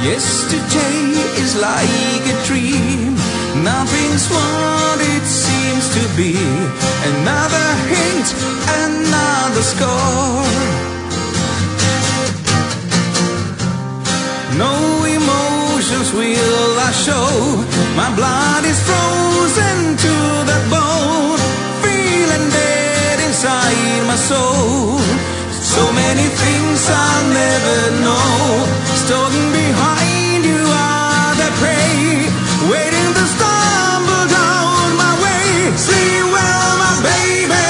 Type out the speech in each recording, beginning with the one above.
Yesterday is like a dream. Nothing's what it seems to be. Another hint, another score. No emotions will I show. My blood is frozen to the bone, feeling dead inside my soul. So many things I'll never know. Stolen behind you are the prey, waiting to stumble down my way. Sleep well, my baby.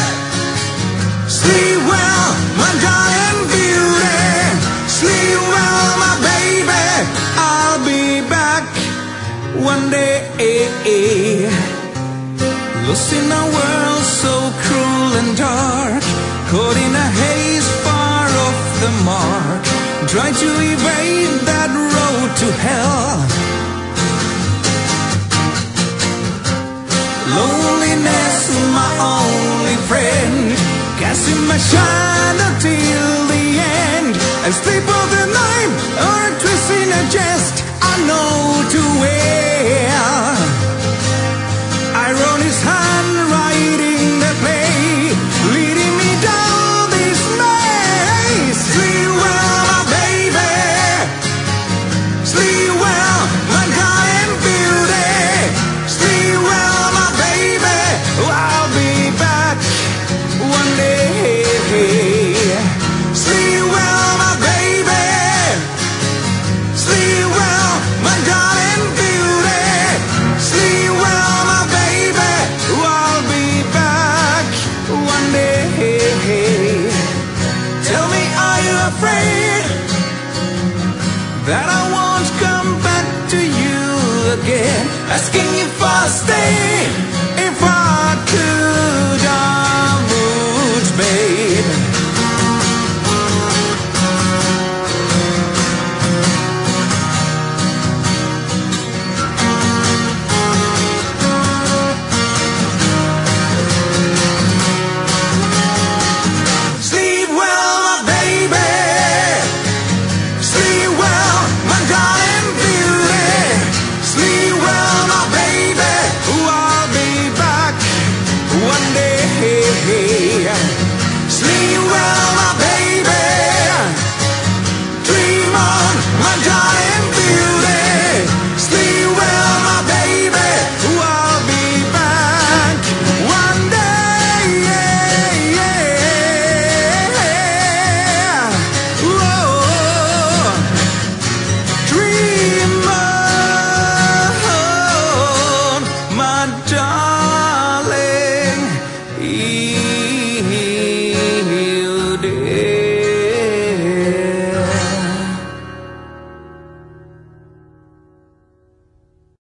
Sleep well, my darling beauty. Sleep well, my baby. I'll be back one day. Lost in a world so cruel and dark, caught in a haze far off the mark. Try to evade that road to hell. Loneliness, my only friend, casting my shadow till the end. A slip of the knife or a twist in a jest, I know too well. Irony's handwriting the play, leading me down this maze. Sleep well, my baby. Sleep well, my darling beauty. Sleep well, my baby. I'll be back one day. Sleep well, my baby. Sleep well, my darling beauty. Sleep well, my baby. I'll be back one day. Tell me, are you afraid that I won't come back to you again? Asking if I'll stay, if I could.